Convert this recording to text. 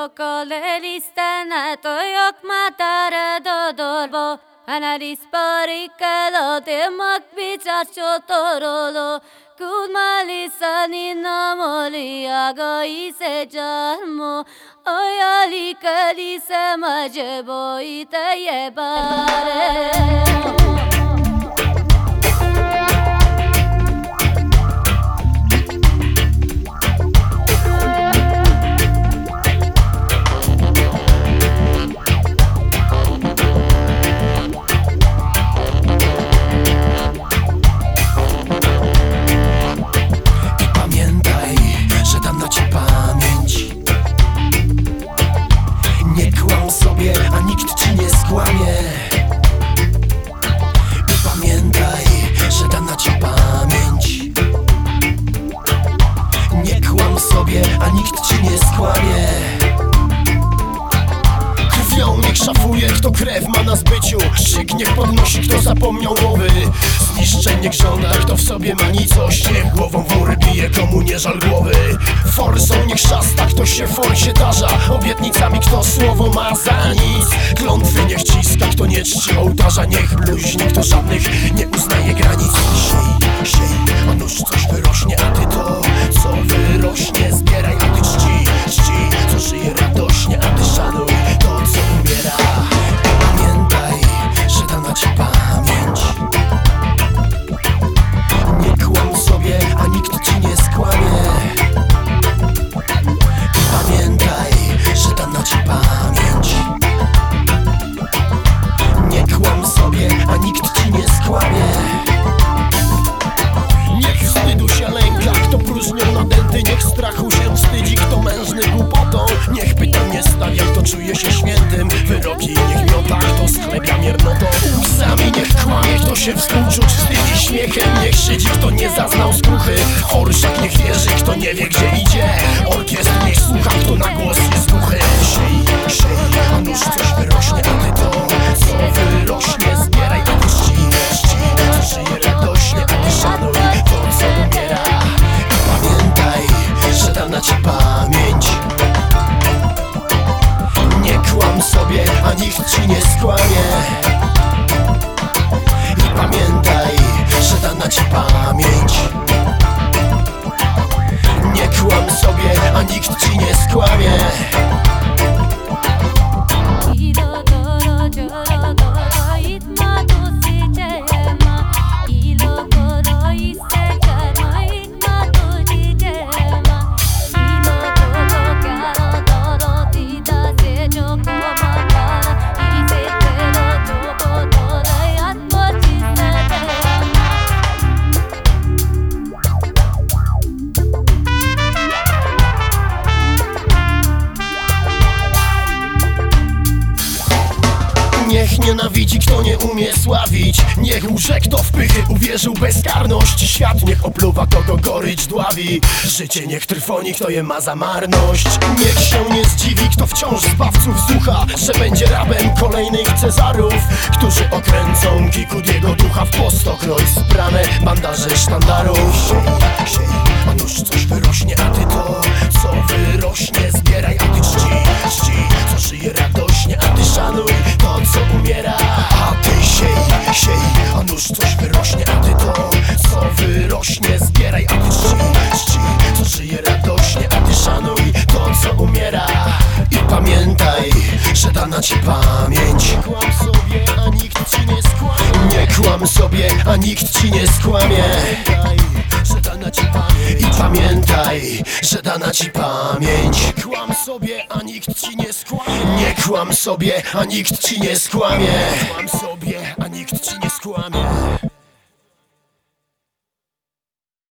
Sokolelistene to yok matare dodorbo Analis parikelo te makbichacho torolo Kudmalisani namoli agoi se jarmo Oyali kali se majebo ite yebare A nikt ci nie skłamie. I pamiętaj, że dana ci pamięć. Nie kłam sobie, a nikt ci nie skłamie. Krwią niech szafuje, kto krew ma na zbyciu. Krzyk niech podnosi, kto zapomniał mowy. Zniszczeń niech żąda, kto w sobie ma nicość. Niech głową wory bije, komu nie żal głowy. Forsą niech szasta, kto się w forsie tarza. Obietnicami, kto słowo ma za nic. Klątwy niech ciska, kto nie czci ołtarza. Niech bluźni, kto żadnych nie uznaje granic. Siej, a nóż coś wyrośnie, a ty to, co wyrośnie, zbieraj, a ty czci, co żyje radośnie, a ty szanuj to, co umiera. Pamiętaj, że dana ci pamięć. Nie kłam sobie, a nikt ci nie skłamie. Pamiętaj, że dana ci pamięć. Nie kłam sobie, a nikt ci nie skłamie. Niech wstydu się lęka, kto próżnią nadęty. Niech strachu się wstydzi, kto mężny głupotą. Niech pytań nie stawia, kto czuje się świętym. Wyroki niech miota, kto sklepia miernotą. Łzami niech kłamie, kto się współczuć wstydzi. Śmiechem niech szydzi, kto nie zaznał skruchy. Orszak niech wierzy, kto nie wie gdzie idzie. Orkiestr niech słucha, kto na głos jest głuchy. Siej, a nóż coś wyrośnie, a ty to, co wyrośnie, zbieraj, a ty czci, co żyje radośnie, a ty szanuj to, co umiera. I pamiętaj, że dana ci pamięć. Nie kłam sobie, a nikt ci nie skłamie. I pamiętaj, że dana ci pamięć. Nie kłam sobie, a nikt ci nie skłamie. Niech nienawidzi, kto nie umie sławić. Niech łże, kto w pychy uwierzył bezkarność. Świat niech opluwa, kogo gorycz dławi. Życie niech trwoni, kto je ma za marność. Niech się nie zdziwi, kto wciąż zbawców słucha, że będzie rabem kolejnych Cezarów, którzy okręcą kikut jego ducha w postokroj sprane bandaże sztandarów. Siej, a nóż coś wyrośnie, a ty to, co wyrośnie, zbieraj, a ty czci, co żyje radośnie, a ty szanuj to, co umiera. A ty siej, a nóż coś wyrośnie, a ty to, co wyrośnie, zbieraj, a ty czci, co żyje radośnie, a ty szanuj to, co umiera. I pamiętaj, że dana ci pamięć. Nie kłam sobie, a nikt ci nie skłamie. Nie kłam sobie, a nikt ci nie skłamie. Że dana ci pamięć. I pamiętaj, że dana ci pamięć. Nie kłam sobie, a nikt ci nie skłamie. Nie kłam sobie, a nikt ci nie skłamie. Nie kłam sobie, a nikt ci nie skłamie.